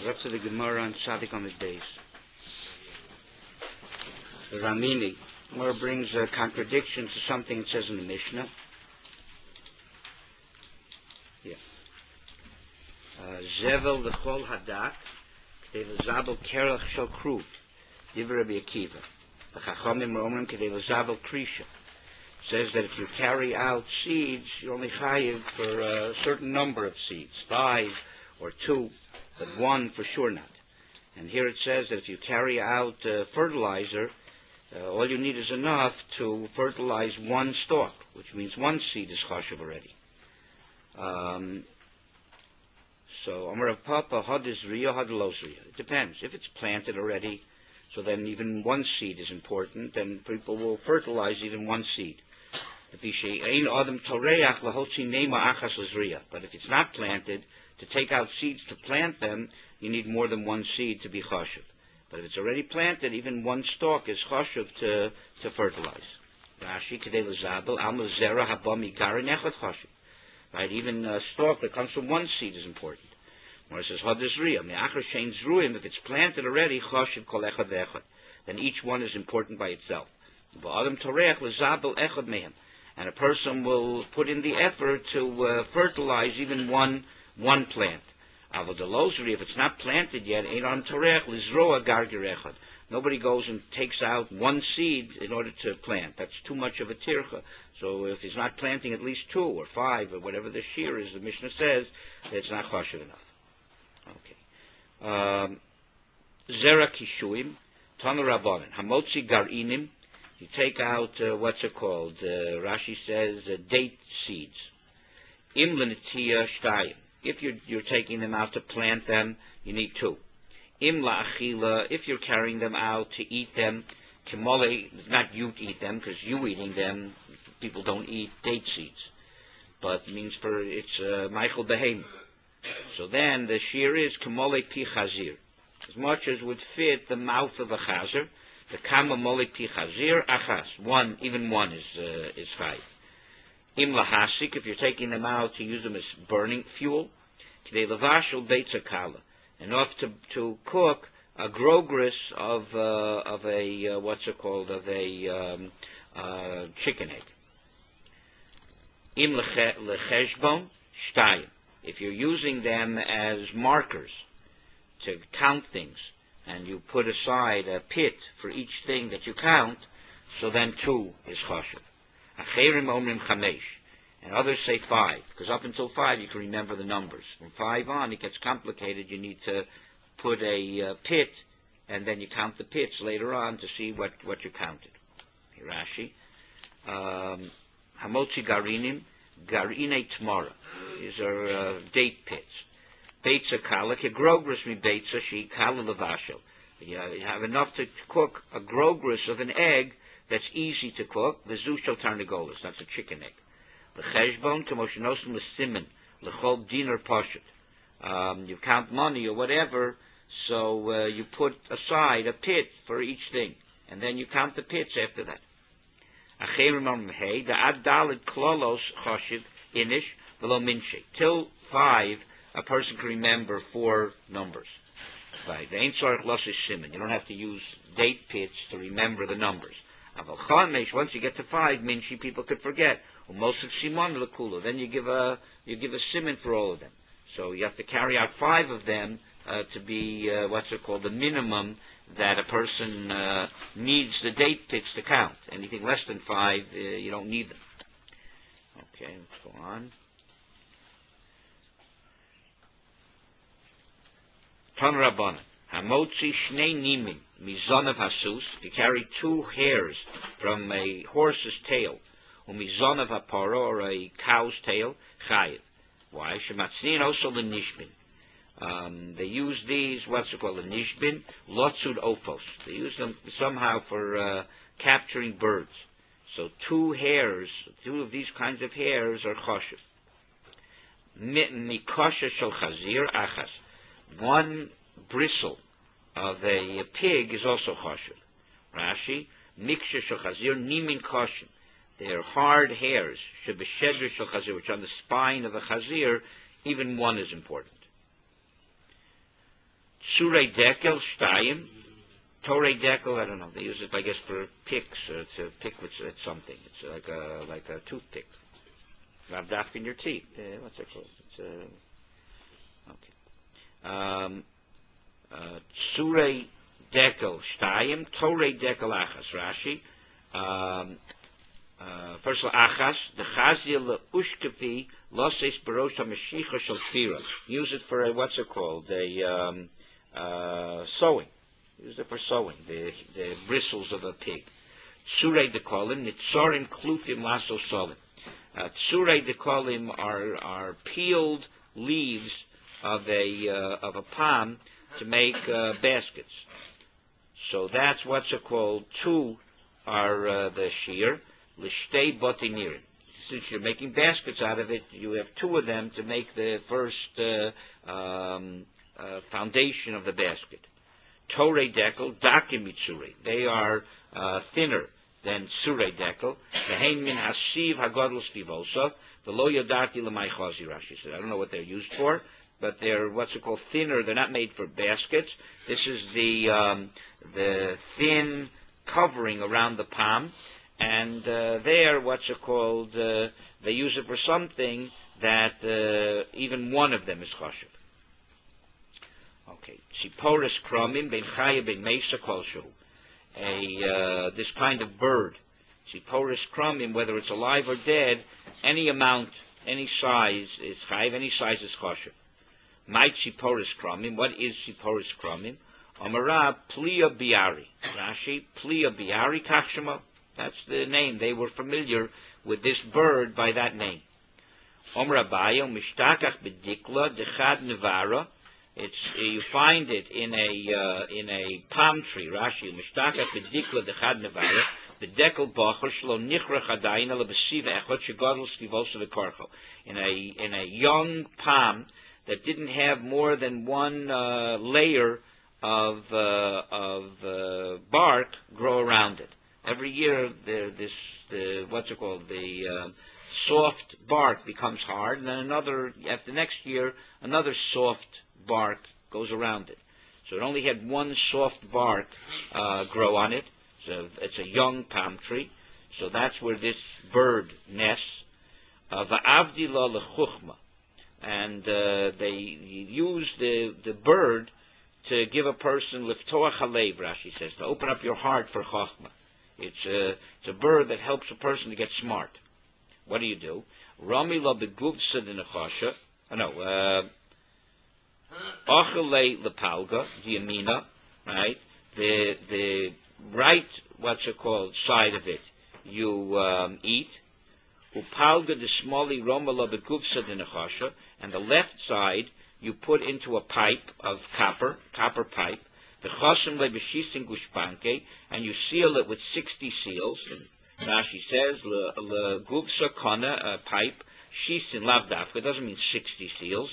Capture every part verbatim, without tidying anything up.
We're up to the Gemara on Tzadik on his base. The Ramini. Gemara brings a contradiction to something it says in the Mishnah. Yeah. Zevel l'chol hadak, k'dei l'zabel kerach shel kruv, divrei Rabbi Akiva. The Chachamim are omrim k'dei l'zabel krisha. Says that if you carry out seeds, you're only chayiv for a certain number of seeds, five or two, but one for sure not. And here it says that if you carry out uh, fertilizer, uh, all you need is enough to fertilize one stalk, which means one seed is chashuv already. Um, so, Amar Rav Papa, had is riyah, had los riyah. It depends. If it's planted already, so then even one seed is important, and people will fertilize even one seed. But if it's not planted, to take out seeds to plant them, you need more than one seed to be chashuv. But if it's already planted, even one stalk is chashuv to, to fertilize. Rashi, kedei l'zabel, alma zera haba migarin echad chashuv. Right, even a stalk that comes from one seed is important. Or it says, hadis riyah, me'achar shein zruim, if it's planted already, chashuv kol echad ve'echad. Then each one is important by itself. Ba'adam toreach l'zabel echad mehem. And a person will put in the effort to uh, fertilize even one one plant. Avodolosri, if it's not planted yet, ein on torech lizroa gargir echad. Nobody goes and takes out one seed in order to plant. That's too much of a tircha. So if he's not planting at least two or five or whatever the shear is, the Mishnah says it's not chashuv enough. Okay. Um, Zera kishuim, tanu rabbanan, hamotzi garinim. You take out, uh, what's it called? Uh, Rashi says uh, date seeds. Im l'netiya shtayim. If you're, you're taking them out to plant them, you need two. Im la'achila, if you're carrying them out to eat them, kimole, not you to eat them, because you eating them, people don't eat date seeds. But it means for, it's uh, Michael Behem. So then the shear is kimole pi chazir. As much as would fit the mouth of a chazer, the kama mole pi chazir achas. One, even one is, uh, is five. Im lahasik, if you're taking them out to use them as burning fuel, k'dei levashel beitza kala, enough to to cook a grogris of uh, of a uh, what's it called of a um, uh, chicken egg. Im lecheshbon shtayim, if you're using them as markers to count things, and you put aside a pit for each thing that you count, so then two is chashuv. Acherim omrim chamesh, and others say five, because up until five you can remember the numbers. From five on, it gets complicated. You need to put a uh, pit, and then you count the pits later on to see what, what you counted. Rashi, um, hamotzi garinim, garine tmara. These are uh, date pits. Beitza kala, kegrogris mi beitza she kala levasho. You have enough to cook a grogris of an egg that's easy to cook. V'zushel tarnagolas, that's a chicken egg. L'cheshbon k'moshenosim l'simen l'chol dinar poshet. Um, you count money or whatever, so uh, you put aside a pit for each thing, and then you count the pits after that. Acherim omrei the ad daled klolos choshev inish v'lo minshe. Till five, a person can remember four numbers. Right. You don't have to use date pits to remember the numbers. Once you get to five, minshi, people could forget. Then you give a you give a simon for all of them. So you have to carry out five of them uh, to be uh, what's it called, the minimum that a person uh, needs the date pits to count. Anything less than five, uh, you don't need them. Okay, let's go on. Tan Rabbanan, hamotzi shnei nimim mizonav hasus. If you carry two hairs from a horse's tail, or mizonav hapara, or a cow's tail, chayiv. Why? Shematznin also the nishbin. Um, they use these, what's it called, the nishbin, lotzud ofos. They use them somehow for uh, capturing birds. So two hairs, two of these kinds of hairs are choshev. Mikosha shel chazir achas. One bristle of a pig is also chashuv. Rashi, miksha shel chazir nimin koshin. They're hard hairs, shebeshedra shel chazir, which on the spine of a chazir, even one is important. Surei Dekel Shtayim. Torei Dekel, I don't know. They use it, I guess, for picks. Or it's a pick with it's something. It's like a like a toothpick. Lavdafka in your teeth. Uh, what's it called? It's a okay. Um, uh, Surei Dekel Shtayim. Torei Dekel Achas. Rashi. Um, uh, first of all, Achas. The Chazil Ushkepi Loses Barosh HaMashicha Shel Tfira. Use it for a, what's it called? A um, uh, sewing. Use it for sewing, the, the bristles of a pig. Tsurei dekolim, nitzorim klufim lasso solim. Tsurei dekolim are are peeled leaves of a uh, of a palm to make uh, baskets. So that's what's it called. Two are uh, the shear, lishtei botinirim. Since you're making baskets out of it, you have two of them to make the first uh, um, uh, foundation of the basket. Torei dekel, dakim mitzuri. They are uh, thinner than surei dekel. Vehein min hasiv hagodl stivosa. The lo yodati lemay chazi, Rashi said. I don't know what they're used for, but they're what's it called, thinner. They're not made for baskets. This is the um, the thin covering around the palm, and uh, there, what's it called? Uh, they use it for something that uh, even one of them is chashuv. Okay, Tziporis kromim ben chaya ben mesa kolshu. A uh, this kind of bird, Tziporis kromim, whether it's alive or dead, any amount, any size is chayiv. Any size is chashuv. My Tziporis kromim. What is Tziporis kromim? Amara plia biari. Rashi plia biari kachshema. That's the name. They were familiar with this bird by that name. Omra bayo mishtakach bedikla dechad nevara. It's uh, you find it in a uh, in a palm tree. Rashi mishtaka bedikla dechad nevara the dekel bacher shlo nichra chadayin ala b'siva echot shegadol stivosa v'karcho. In a in a young palm that didn't have more than one uh, layer of uh, of uh, bark grow around it. Every year, the, this the what's it called the uh, soft bark becomes hard, and then another after next year another soft bark goes around it. So it only had one soft bark uh, grow on it. So it's a young palm tree. So that's where this bird nests. Va'avdila lechuchma, and uh, they use the the bird to give a person liftoach halev. Rashi says to open up your heart for chachma. It's a it's a bird that helps a person to get smart. What do you do? Rami la beguvsa denachasha. Oh no. Uh, Achale lepalga, the yamina, right? The the right, what's it called, side of it, you um, eat. Upalga the smali roma la beguvsa denachasha, and the left side you put into a pipe of copper, copper pipe. The chasam le b'shisin gushpanke, and you seal it with sixty seals. And Rashi says le guvsa kana, a pipe. Shisin lavdafka, it doesn't mean sixty seals.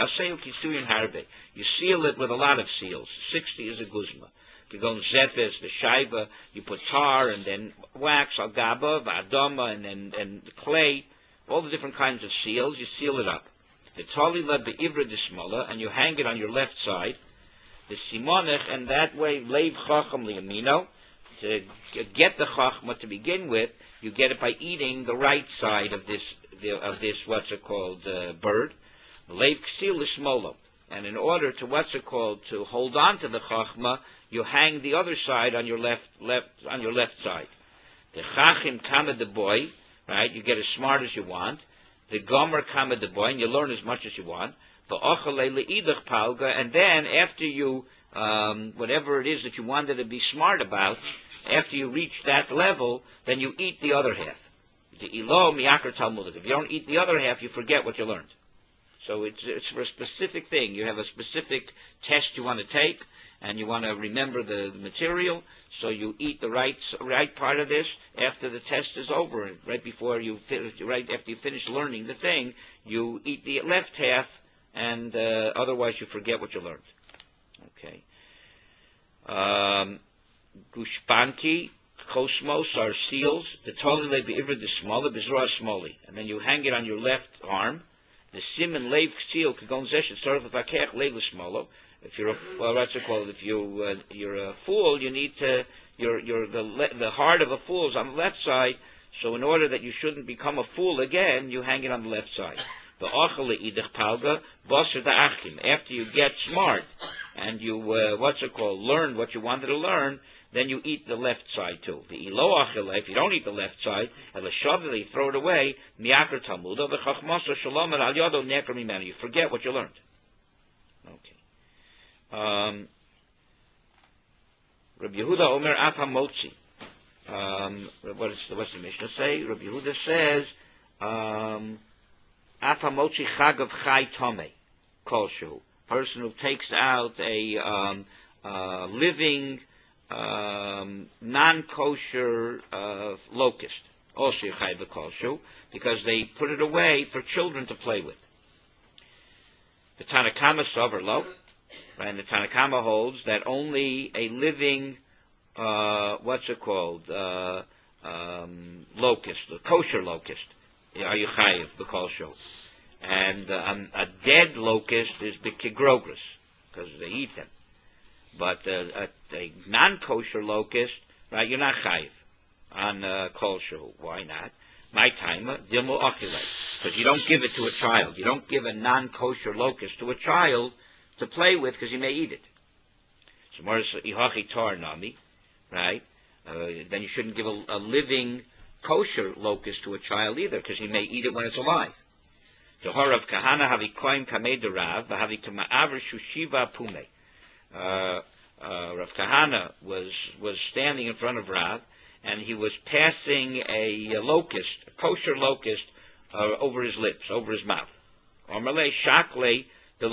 You seal it with a lot of seals. Sixty is a guzma. You go in zefes, the shaiva, you put tar and then wax, algaba, v'adama, and then and clay, all the different kinds of seals. You seal it up. The tali led the ivra dismala, and you hang it on your left side. The simonech, and that way leiv chacham liyamino. To get the chachma to begin with, you get it by eating the right side of this of this what's it called uh, bird. Leiv ksil ismolo, and in order to what's it called to hold on to the chachma, you hang the other side on your left left on your left side. The chachim kama the boy, right? You get as smart as you want. The gomer kama the boy, and you learn as much as you want. The ochale leidach palga, and then after you um, whatever it is that you wanted to be smart about. After you reach that level, then you eat the other half. The ilo miyakar talmudic. If you don't eat the other half, you forget what you learned. So it's it's for a specific thing. You have a specific test you want to take, and you want to remember the, the material. So you eat the right right part of this after the test is over. Right before you finish, right after you finish learning the thing, you eat the left half, and uh, otherwise you forget what you learned. Okay. Um, Gushpanki, Kosmos are seals. The Toli Levi Ivra the smaller, Bizra Smoli. And then you hang it on your left arm. The Sim and Lev seal Kagon Zesh started with Akech Lev Smolo. if you're a, well, what's it called? If you uh, you're a fool, you need to you're you're the le- the heart of a fool is on the left side. So in order that you shouldn't become a fool again, you hang it on the left side. The achale idich palga baser da achim. After you get smart and you uh, what's it called? Learn what you wanted to learn. Then you eat the left side too. The ilo achile, if you don't eat the left side, and the shavli, throw it away. Miakar talmudo the chachmaso shalom al yado nekar mimenu. You forget what you learned. Okay. Um, Rabbi Yehuda Omer Afa Motzi. Um, what is what's the Mishnah say? Rabbi Yehuda says um, Afa Motzi Chag of Chai Tome Kolshu. Person who takes out a um, uh, living um, non-kosher uh, locust, also Chai Kolshu, because they put it away for children to play with. The Tanakama Soverlo. And the Tanakama holds that only a living, uh, what's it called, uh, um, locust, a kosher locust, are you chayiv, b'kolsho. And uh, um, a dead locust is b'kigrogris, because they eat them. But uh, a, a non-kosher locust, right, you're not chayiv on uh, kolsho. Why not? My timer, dimul achilei, because you don't give it to a child. You don't give a non-kosher locust to a child to play with, because he may eat it. So more ihachi tar nami, right? Uh, then you shouldn't give a, a living kosher locust to a child either, because he may eat it when it's alive. The Horav Kahana havi koim kamei derav v'havi kama'aver shushiva pume. Uh, Rav Kahana was was standing in front of Rav, and he was passing a, a locust, a kosher locust, uh, over his lips, over his mouth. Omerle shakle. Put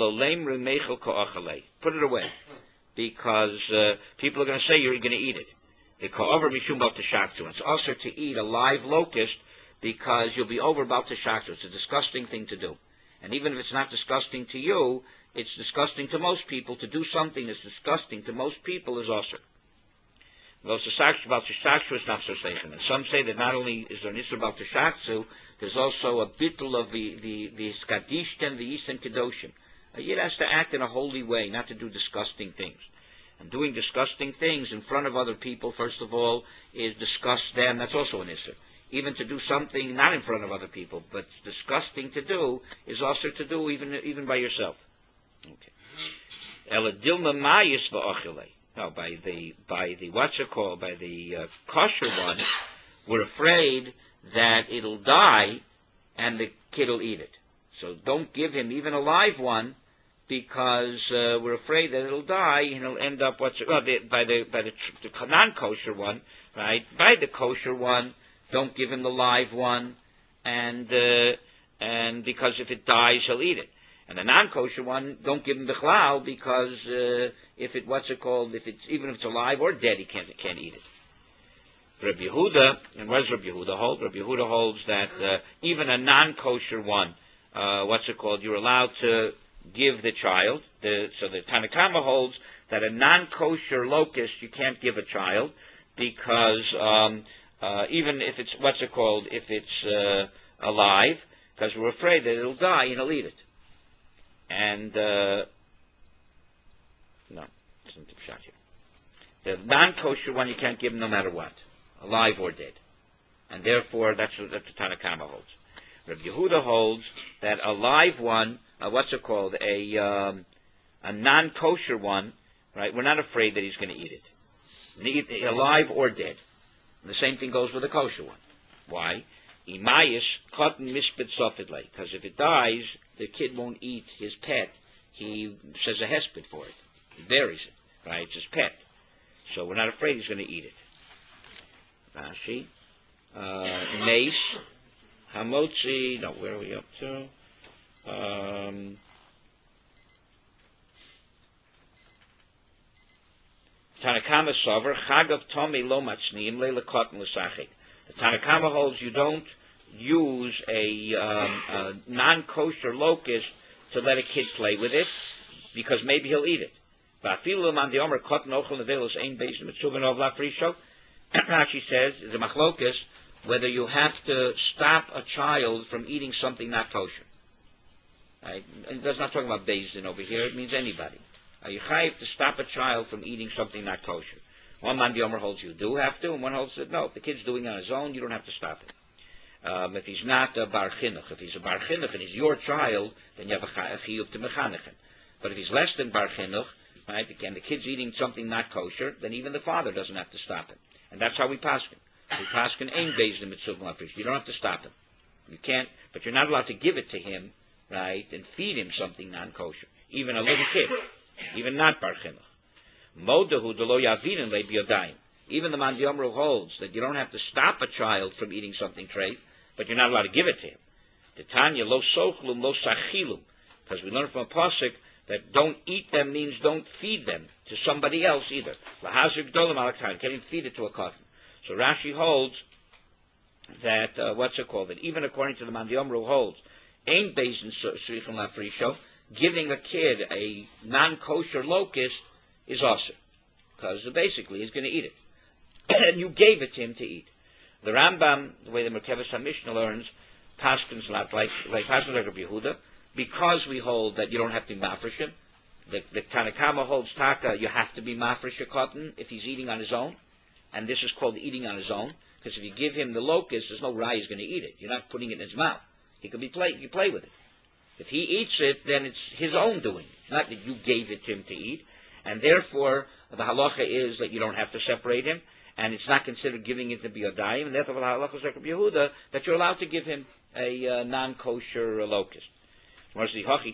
it away, because uh, people are going to say you're going to eat it. It's also to eat a live locust, because you'll be over about to shaktu. It's a disgusting thing to do. And even if it's not disgusting to you, it's disgusting to most people. To do something that's disgusting to most people is also. And some say that not only is there an issue about the shaktu, there's also a bittul of the the the skadisht and the yisen kedoshim. A yid has to act in a holy way, not to do disgusting things. And doing disgusting things in front of other people, first of all, is disgust them. That's also an issur. Even to do something not in front of other people, but disgusting to do, is also to do even even by yourself. Okay. Eladilma mayis va'achilei. No, by the by the what's it called? By the uh, kosher one, we're afraid that it'll die, and the kid will eat it. So don't give him even a live one, because uh, we're afraid that it'll die and it'll end up what's well, the, by the by the, the non-kosher one, right? By the kosher one, don't give him the live one, and uh, and because if it dies, he'll eat it. And the non-kosher one, don't give him the chlal, because uh, if it what's it called? If it's even if it's alive or dead, he can't can't eat it. Rabbi Yehuda, and what does Rabbi Yehuda hold? Rabbi Yehuda holds that uh, even a non-kosher one, uh, what's it called? You're allowed to give the child. The, so the Tanakama holds that a non-kosher locust you can't give a child, because um, uh, even if it's what's it called? If it's uh, alive, because we're afraid that it'll die and he'll eat it. And uh, no, it's not shot here. The non-kosher one you can't give him no matter what, alive or dead, and therefore that's what the Tanakama holds. Rabbi Yehuda holds that a live one, uh, what's it called, a um, a non-kosher one, right? We're not afraid that he's going to eat it, alive or dead. And the same thing goes with a kosher one. Why? Imayis cotton mispit sofidle, because if it dies, the kid won't eat his pet. He says a hesped for it. He buries it, right? It's his pet. So we're not afraid he's going to eat it. Rashi, uh, mace, hamotzi. No, where are we up to? Um, Tanakama sover chagav tomi lo matzniim leilakot l'sachik. The Tanakama holds you don't use a, um, a non-kosher locust to let a kid play with it, because maybe he'll eat it. Rashi says, is a machlokus, whether you have to stop a child from eating something not kosher. Right? And that's not talking about Beis Din over here, it means anybody. Are you chayiv to stop a child from eating something not kosher? One man Yomer holds you do have to, and one holds that no, if the kid's doing it on his own, you don't have to stop it. Um, if he's not a bar chinuch, if he's a bar chinuch and he's your child, then you have a chiyuv to mechanechem. But if he's less than bar chinuch, right, and the kid's eating something not kosher, then even the father doesn't have to stop it. And that's how we paskin. We paskin ain beis the mitzvah lafrish. You don't have to stop him. You can't, but you're not allowed to give it to him, right, and feed him something non-kosher. Even a little kid, even not bar chinuch. Modahu delo yavinin le biyodayim. Even the man Yomru holds that you don't have to stop a child from eating something treif, but you're not allowed to give it to him. The Tanya lo sochlum lo sachilum, because we learn from a pasuk that don't eat them means don't feed them to somebody else either. Lahazir gdolim alaktan, can't even feed it to a cotton. So Rashi holds that uh, what's it called? That even according to the man Yomru holds, ain bezin srichim lafrisho, giving a kid a non-kosher locust is awesome, because basically he's going to eat it. And you gave it to him to eat. The Rambam, the way the Merkavas HaMishnah learns, paskins like like like paskins like Rabbi Yehuda, because we hold that you don't have to be mafresh. The, the Tanakama holds taka, you have to be mafresh a cotton if he's eating on his own, and this is called eating on his own, because if you give him the locust, there's no rai he's going to eat it. You're not putting it in his mouth. He could be play, you play with it. If he eats it, then it's his own doing. It's not that you gave it to him to eat. And therefore, the halacha is that you don't have to separate him, and it's not considered giving it to Biyodayim, and therefore the halacha is like Rabbi Yehuda, that you're allowed to give him a uh, non-kosher uh, locust. Right?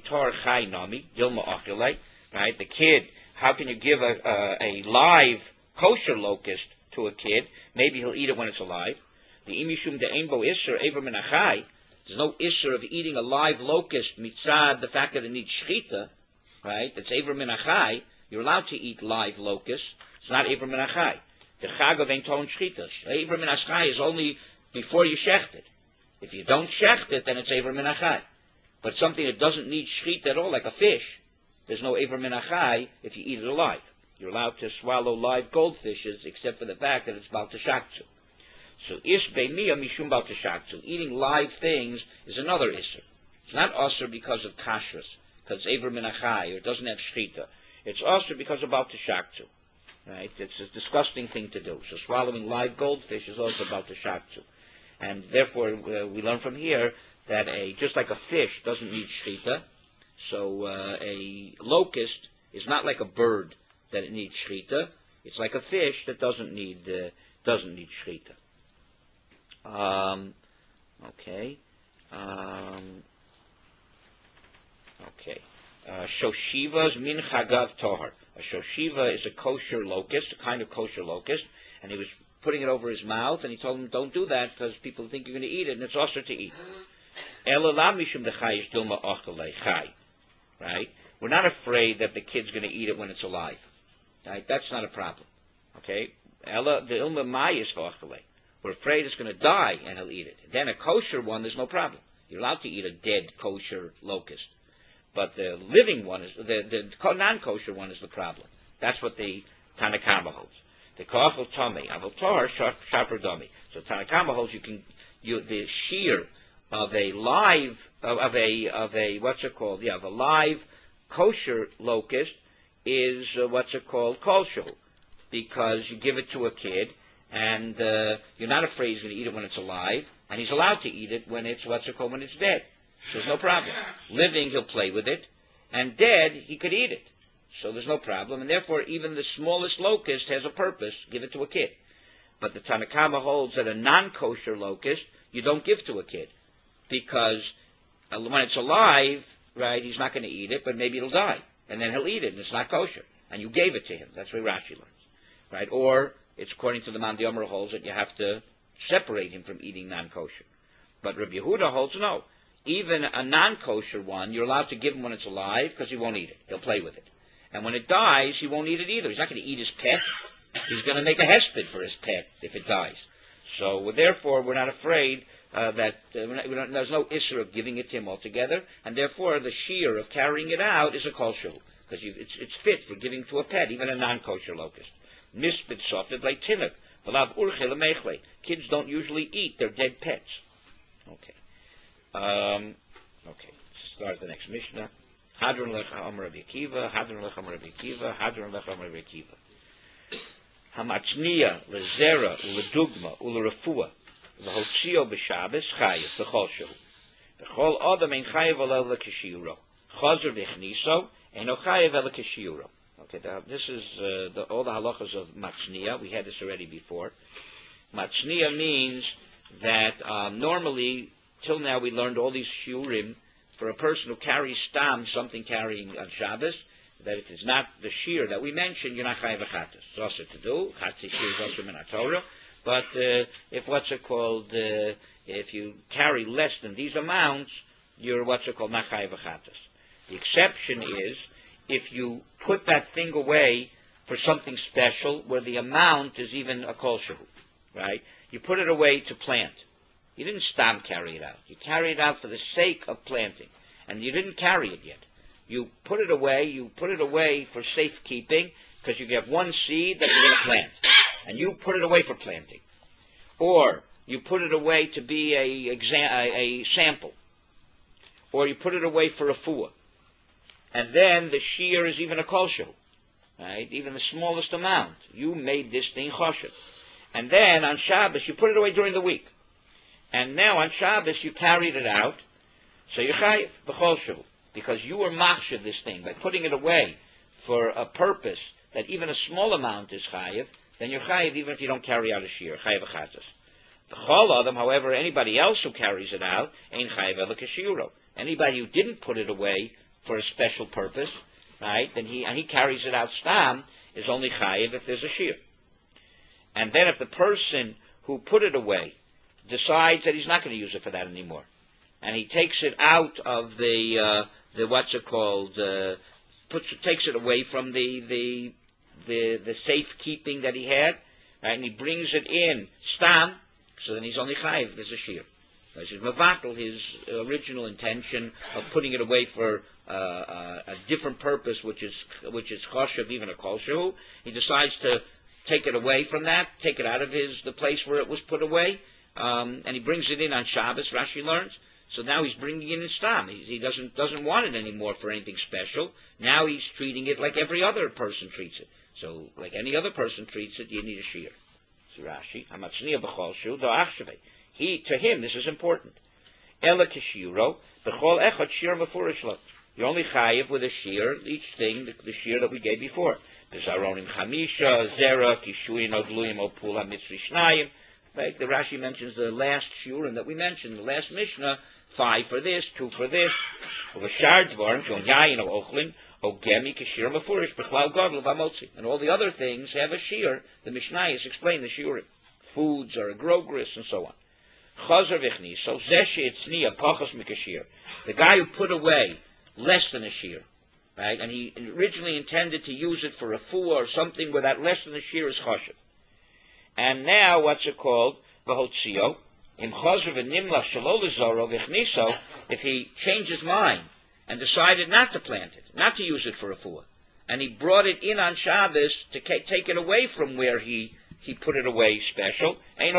The kid, how can you give a, a, a live kosher locust to a kid? Maybe he'll eat it when it's alive. The imishum de einbo isser ever menachai. There's no isser of eating a live locust mitzad, the fact that it needs shchita, right? That's ever menachai. You're allowed to eat live locusts. It's not Ever Menachai. The Chag of Ein Ton Shchita. Ever Menachai is only before you shecht it. If you don't shecht it, then it's Ever Menachai. But something that doesn't need shchita at all, like a fish, there's no Ever Menachai if you eat it alive. You're allowed to swallow live goldfishes, except for the fact that it's Baal Teshaktu. So Ish Be'miyah Mishum Baal Teshaktu. Eating live things is another Isser. It's not Usser because of kashrus, because it's Ever Menachai, or it doesn't have shchita. It's also because of Baal Teshaktu, right? It's a disgusting thing to do. So swallowing live goldfish is also Baal Teshaktu. And therefore, uh, we learn from here that a just like a fish doesn't need shchita, so uh, a locust is not like a bird that it needs shchita. It's like a fish that doesn't need uh, doesn't need shchita. Um, okay. Um, okay. Uh, Shoshiva's min chagav tohar. A shoshiva is a kosher locust, a kind of kosher locust, and he was putting it over his mouth, and he told him, don't do that, because people think you're going to eat it, and it's also to eat. Right? We're not afraid that the kid's going to eat it when it's alive. Right? That's not a problem. Okay? We're afraid it's going to die, and he'll eat it. Then a kosher one, there's no problem. You're allowed to eat a dead kosher locust. But the living one, is the, the non-kosher one is the problem. That's what the Tanakama holds. The Koachel Tomei, Avol Tor, Shaper Domi. So Tanakama holds you can, you, the shear of a live, of, of a, of a, what's it called? Yeah, of a live kosher locust is, uh, what's it called? Kolshul. Because you give it to a kid, and uh, you're not afraid he's going to eat it when it's alive, and he's allowed to eat it when it's, what's it called, when it's dead. So there's no problem. Living, he'll play with it. And dead, he could eat it. So there's no problem. And therefore, even the smallest locust has a purpose. Give it to a kid. But the Tanakama holds that a non-kosher locust, you don't give to a kid. Because when it's alive, right, he's not going to eat it, but maybe it'll die. And then he'll eat it, and it's not kosher. And you gave it to him. That's where Rashi learns. Right? Or, it's according to the Man Yomer holds that you have to separate him from eating non-kosher. But Rabbi Yehuda holds no. Even a non-kosher one, you're allowed to give him when it's alive because he won't eat it. He'll play with it. And when it dies, he won't eat it either. He's not going to eat his pet. He's going to make a hesped for his pet if it dies. So therefore, we're not afraid uh, that uh, we're not, we're not, there's no issue of giving it to him altogether. And therefore, the shear of carrying it out is a kolshul because it's, it's fit for giving to a pet, even a non-kosher locust. Mispid softed like tinuk. Kids don't usually eat their dead pets. Okay. Um, okay, start the next Mishnah. Hadron lecha Amar Rabbi Akiva, Hadron lecha Amar Rabbi Akiva, Hadron lecha Amar Rabbi Akiva. Hamatzniya lezera uledugma ulerafua lehotzio b'Shabbos chayiv b'chol shehu. B'chol adam ein chayiv alel lekeshiyuro. Chazer v'chniso eno chayiv el lekeshiyuro. Okay, now this is uh, the, all the halachas of matzniya. We had this already before. Matzniya means that um, normally, till now, we learned all these shiurim for a person who carries stam, something carrying on Shabbos, that if it's not the shear that we mentioned, you're not chayiv achatas. It's also to do. Chatzi shear is also min Torah. But uh, if what's it called, uh, if you carry less than these amounts, you're what's it called, not chayiv achatas. The exception is if you put that thing away for something special where the amount is even a kol shehu, right? You put it away to plant. You didn't stam carry it out. You carry it out for the sake of planting. And you didn't carry it yet. You put it away, you put it away for safekeeping because you have one seed that you're going to plant. And you put it away for planting. Or you put it away to be a, exa- a, a sample. Or you put it away for a fuah. And then the shear is even a kol shehu, right? Even the smallest amount. You made this thing choshev. And then on Shabbos, you put it away during the week. And now on Shabbos, you carried it out. So you're chayiv b'chol shehu. Because you were machshav this thing. By putting it away for a purpose that even a small amount is chayiv, then you're chayiv even if you don't carry out a shear. Chayiv achatas. The chol adam, however, anybody else who carries it out, ain't chayiv el keshiyuro. Anybody who didn't put it away for a special purpose, right, then he and he carries it out stam, is only chayiv if there's a shear. And then if the person who put it away decides that he's not going to use it for that anymore, and he takes it out of the uh, the what's it called, uh, puts takes it away from the the the, the safekeeping that he had, right, and he brings it in stam, so then he's only chayiv if there's a shear. This is mevatel his original intention of putting it away for uh, uh, a different purpose, which is which is choshev, even a kol shehu. He decides to take it away from that, take it out of his the place where it was put away, um, and he brings it in on Shabbos. Rashi learns. So now he's bringing it in stam. He, he doesn't doesn't want it anymore for anything special. Now he's treating it like every other person treats it. So like any other person treats it, you need a shear. So Rashi, hamatzniya b'chol shehu do achshavei. He, to him, this is important. Ela keshiro, b'chol echad shir mefurish lo. You're only chayiv with a shear, each thing, the, the shear that we gave before. There's aronim chamisha, zera, kishuin, odluim, opul, hamitzri shnayim. Right? The Rashi mentions the last shiurim that we mentioned, the last Mishnah, five for this, two for this. V'shar dvarim, shon yayin o ochlin, o gemi keshir mefurish, b'chlal godl v'amotzi. And all the other things have a shear. The Mishnayos explain the shiurim. Foods are a grogris and so on. Chazer v'chni, so zesh etzniya pachos mikashir. The guy who put away less than a shear, right? And he originally intended to use it for a fuah or something where that less than a shear is choshev. And now, what's it called? V'hotzio. Im chazer v'nimlach shelo lezoro v'chniso. If he changed his mind and decided not to plant it, not to use it for a fuah, and he brought it in on Shabbos to take it away from where he he put it away special. Then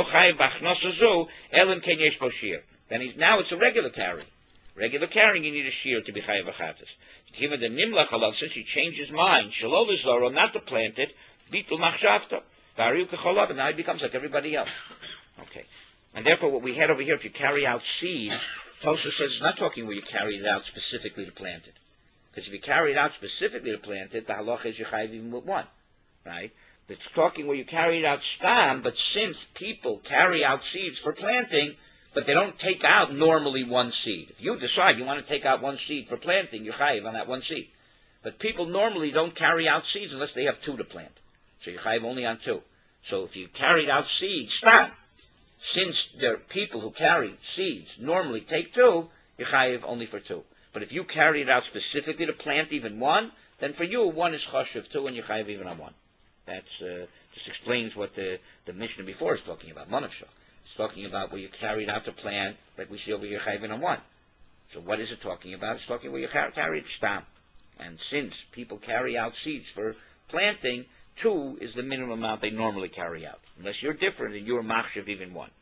he's, now it's a regular carry. Regular carrying, you need a shear to be chayiv achatas. Even the nimlach alav, since he changed his mind, shalol v'zoro, not to plant it, bitul machshavto, v'ariu kecholav, and now he becomes like everybody else. Okay. And therefore, what we had over here, if you carry out seed, Tosha says it's not talking where you carry it out specifically to plant it. Because if you carry it out specifically to plant it, the halacha is you chayiv even with one, right? It's talking where you carry it out stam, but since people carry out seeds for planting, but they don't take out normally one seed. If you decide you want to take out one seed for planting, you're chayiv on that one seed. But people normally don't carry out seeds unless they have two to plant. So you're chayiv only on two. So if you carried out seeds, stam, since there are people who carry seeds normally take two, you're chayiv only for two. But if you carry it out specifically to plant even one, then for you, one is choshev two, and you're chayiv even on one. That's uh, just explains what the, the Mishnah before is talking about, manavshah. It's talking about where you carry it out to plant, like we see over here, chayiv on one. So what is it talking about? It's talking where you car- carry it stam. And since people carry out seeds for planting, two is the minimum amount they normally carry out. Unless you're different and you're machshav even one.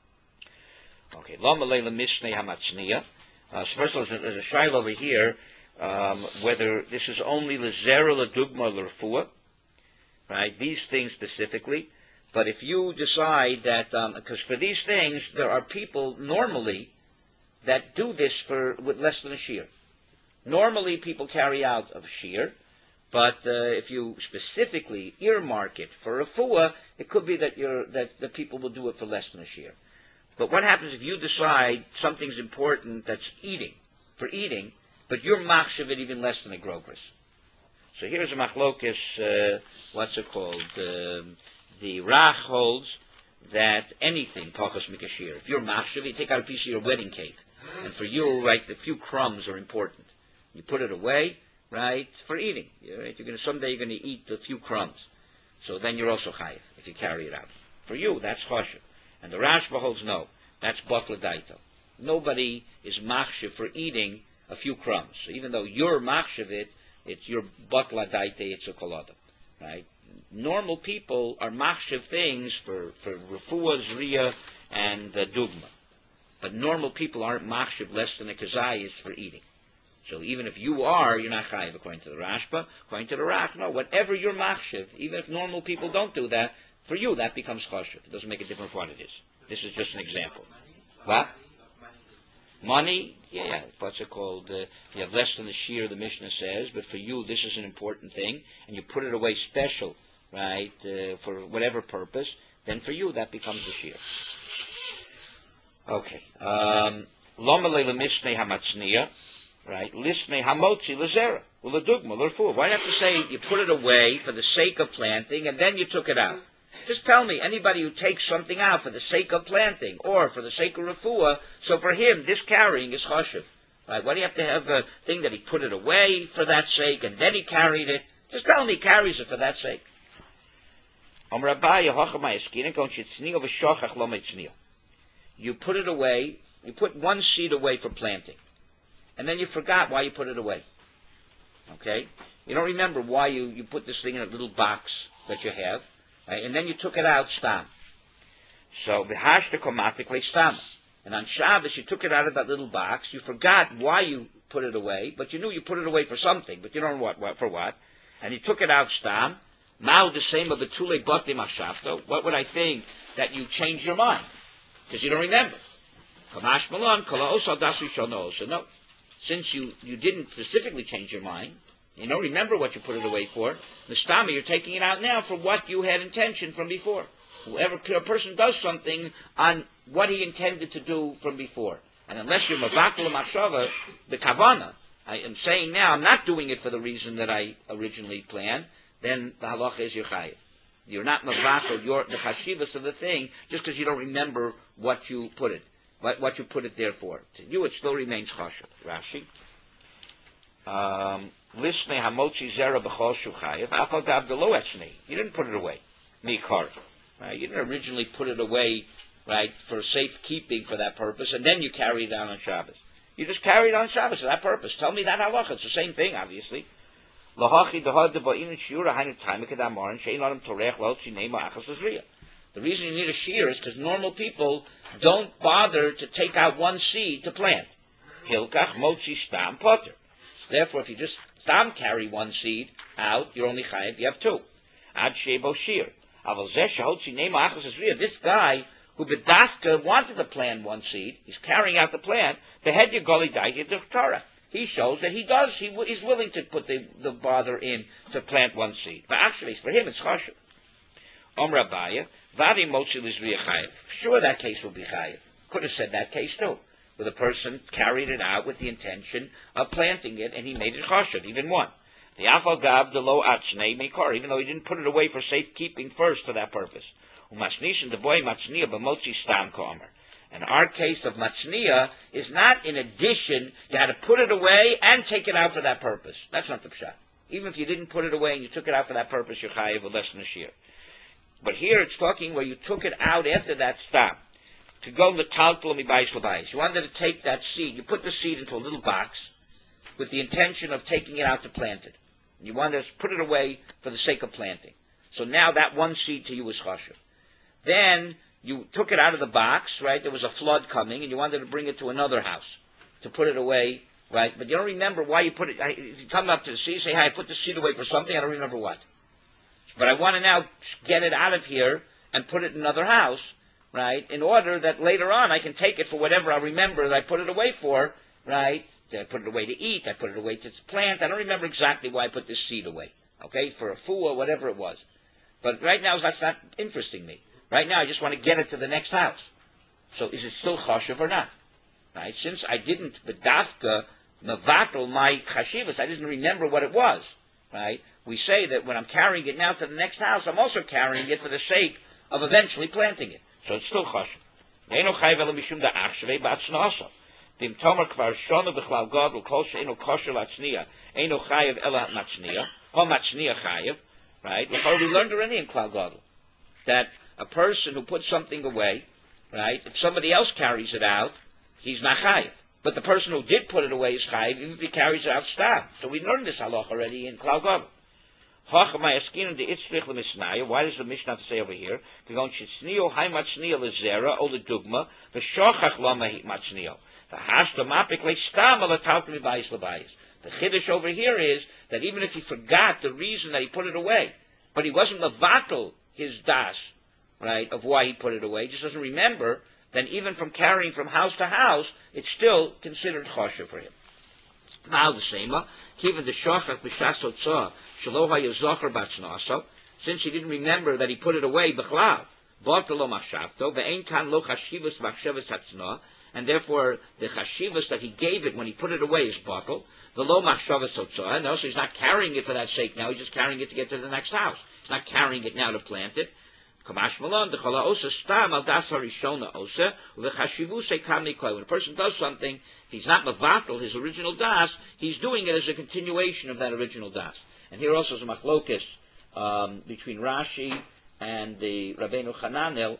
Okay, Lama Leila Mishneh Hamatzniya. Uh, so first of all, there's a shaila over here. um, whether this is only l'zera, l'dugma, l'refua, right? These things specifically. But if you decide that, because um, for these things, there are people normally that do this for with less than a shear. Normally, people carry out of shear, but uh, if you specifically earmark it for refuah, it could be that you're that the people will do it for less than a shear. But what happens if you decide something's important that's eating, for eating, but you're machshav it even less than a grogris? So here's a machlokes, uh, what's it called? Uh, the Rach holds that anything, pachas mikashir, if you're machshav, you take out a piece of your wedding cake, and for you, right, the few crumbs are important. You put it away, right, for eating. Right? You're going to someday you're going to eat the few crumbs, so then you're also chayiv if you carry it out. For you, that's choshev. And the Rashba holds no, that's batla daito. Nobody is machshav for eating a few crumbs. So even though you're machshav it, it's your batla daite, it's a kolada, right? Normal people are machshav things for for refuah, zriya, and uh, dugma, but normal people aren't machshav less than a kazayis for eating. So even if you are, you're not chayiv according to the Rashba. According to the Rach, no. Whatever you're machshav, even if normal people don't do that, for you that becomes choshev. It doesn't make a difference what it is. This is just an example. What? Money, yeah, what's it called? Uh, you have less than the shear, the Mishnah says, but for you this is an important thing, and you put it away special, right, uh, for whatever purpose, then for you that becomes the shear. Okay. Loma leila mishnei hamatzniya, right? Lisnei hamotzi lezera, uladugma, l'rfuah. Why do you have to say you put it away for the sake of planting, and then you took it out? Just tell me, anybody who takes something out for the sake of planting or for the sake of refuah, so for him, this carrying is choshev. Right? Why do you have to have a thing that he put it away for that sake and then he carried it? Just tell me he carries it for that sake. You put it away, you put one seed away for planting, and then you forgot why you put it away. Okay? You don't remember why you, you put this thing in a little box that you have. Right? And then you took it out, stam. So, v'hashta komatikle stam. And on Shabbos, you took it out of that little box. You forgot why you put it away, but you knew you put it away for something, but you don't know what, what for what. And you took it out, stam. Now the same of the tule bati mashafto. What would I think that you changed your mind? Because you don't remember. Kamash malon kala osal dasu shono. So no, since you, you didn't specifically change your mind, you don't remember what you put it away for. The stami, you're taking it out now for what you had intention from before. Whoever a person does something on what he intended to do from before, and unless you're mavakal machshava, the kavana, I am saying now I'm not doing it for the reason that I originally planned, then the halacha is your chayiv. You're not mavakal, you're the chashivas of the thing just because you don't remember what you put it, what what you put it there for. To you, it still remains chashav. Rashi. Um, Lisnei hamotzi zera b'chol shuchayev afal davdelo etzmei. You didn't put it away. Mikar. Right? You didn't originally put it away, right, for safekeeping for that purpose, and then you carried it on on Shabbos. You just carried on Shabbos for that purpose. Tell me that halacha. It's the same thing, obviously. Lahachi dehad devayin shiura hainu taimik adamorin shein adam torech lotzi neima achas azriya. The reason you need a shear is because normal people don't bother to take out one seed to plant. Hilkach motzi stam potter. Therefore, if you just stam carry one seed out, you're only chayiv. You have two. Ad shebo shear. This guy who bedafka wanted to plant one seed, he's carrying out the plant. The head yagoli daigid Torah. He shows that he does. He is willing to put the, the bother in to plant one seed. But actually, for him, it's chashuv. Om Rabaya, vadi motzi lizriya chayiv. Sure, that case will be chayiv. Could have said that case too, where the person carried it out with the intention of planting it, and he made it chashuv, even one. The afal gab the lo atznei mekar, even though he didn't put it away for safekeeping first for that purpose. Umasnishin the boy matzniya b'motzi stam komer. And our case of matzniya is not in addition. You had to put it away and take it out for that purpose. That's not the pshat. Even if you didn't put it away and you took it out for that purpose, you're chayiv less than a shear. But here it's talking where you took it out after that stam to go the talpul mibayis labayis. You wanted to take that seed. You put the seed into a little box with the intention of taking it out to plant it. You want to put it away for the sake of planting. So now that one seed to you is chashuv. Then you took it out of the box, right? There was a flood coming, and you wanted to bring it to another house to put it away, right? But you don't remember why you put it. I, you come up to the seed, say, hey, I put the seed away for something, I don't remember what. But I want to now get it out of here and put it in another house, right, in order that later on I can take it for whatever I remember that I put it away for, right? I put it away to eat, I put it away to plant. I don't remember exactly why I put this seed away, okay, for a fool or whatever it was. But right now that's not interesting me. Right now I just want to get it to the next house. So is it still chashuv or not? Right? Since I didn't bedafka mevatel my chashivas, I didn't remember what it was, right? We say that when I'm carrying it now to the next house, I'm also carrying it for the sake of eventually planting it. So it's still chashuv. Eino chayiv ela mishum da'achshvei ba'atznasa. Dim tomer kvar shonu b'chlal gadol kol she'eino kosher latzniya. Eino chayiv ela matzniya. Ha matzniya chayiv. Right? We learned already in klal gadol that a person who puts something away, right, if somebody else carries it out, he's not chayiv. But the person who did put it away is chayiv, even if he carries it out stam. So we learned this halach already in klal gadol. Why does the Mishnah say over here? The chiddush over here is that even if he forgot the reason that he put it away, but he wasn't mevatel his das, right, of why he put it away, he just doesn't remember, then even from carrying from house to house, it's still considered choshev for him. Now the same, given the shachach b'shas otzah shelo hayazocher batznasa, since he didn't remember that he put it away b'chlav, b'atalo machshavto ve'ein kan lo chashivas machshavas hatzna, and therefore the chashivas that he gave it when he put it away is bottle. The lo machshavas otzah, no, so he's not carrying it for that sake now. He's just carrying it to get to the next house. He's not carrying it now to plant it. Kamash malon dechala osa stam al das harishona osa v'chashivusei kam nikol. When a person does something, he's not mevatel his original das. He's doing it as a continuation of that original das. And here also is a machlokes um, between Rashi and the Rabbeinu Hananel.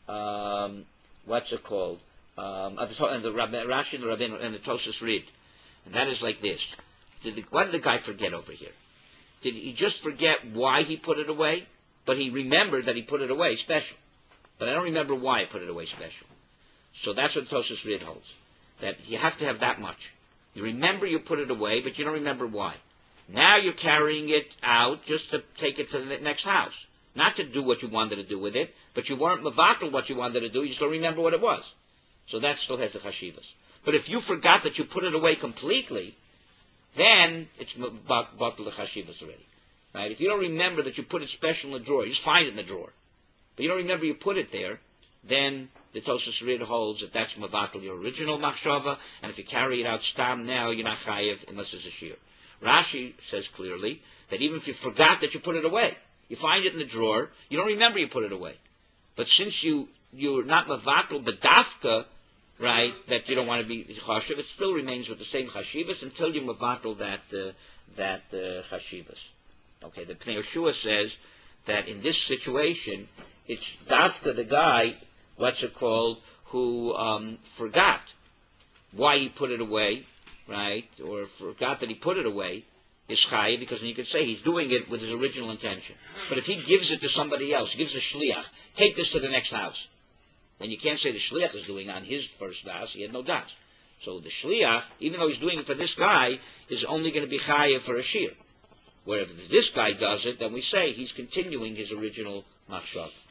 Um, what's it called? Um, and the Rabbe, Rashi and the Rabbeinu and the Tosas read, and that is like this: did the, what did the guy forget over here? Did he just forget why he put it away? But he remembered that he put it away special. But I don't remember why I put it away special. So that's what Tosas read holds. That you have to have that much. You remember you put it away, but you don't remember why. Now you're carrying it out just to take it to the next house. Not to do what you wanted to do with it, but you weren't mevatel what you wanted to do, you just don't remember what it was. So that still has the chashivas. But if you forgot that you put it away completely, then it's batel the chashivas already. Right? If you don't remember that you put it special in the drawer, you just find it in the drawer, but you don't remember you put it there, then the Tosas Rid holds that that's mevatel your original machshava, and if you carry it out stam now, you're not chayiv unless it's a shear. Rashi says clearly that even if you forgot that you put it away, you find it in the drawer, you don't remember you put it away. But since you, you're not mevatel bedafka, right, that you don't want to be chashiv, it still remains with the same chashivas until you mevatel that, uh, that uh, chashivas. Okay, the Pnei Yehoshua says that in this situation, it's dafka the guy, what's it called, who um, forgot why he put it away, right, or forgot that he put it away, is chayiv, because then you could say he's doing it with his original intention. But if he gives it to somebody else, gives a shliach, take this to the next house, then you can't say the shliach is doing on his first das, he had no das. So the shliach, even though he's doing it for this guy, is only going to be chayiv for a shir. Where if this guy does it, then we say he's continuing his original machshav.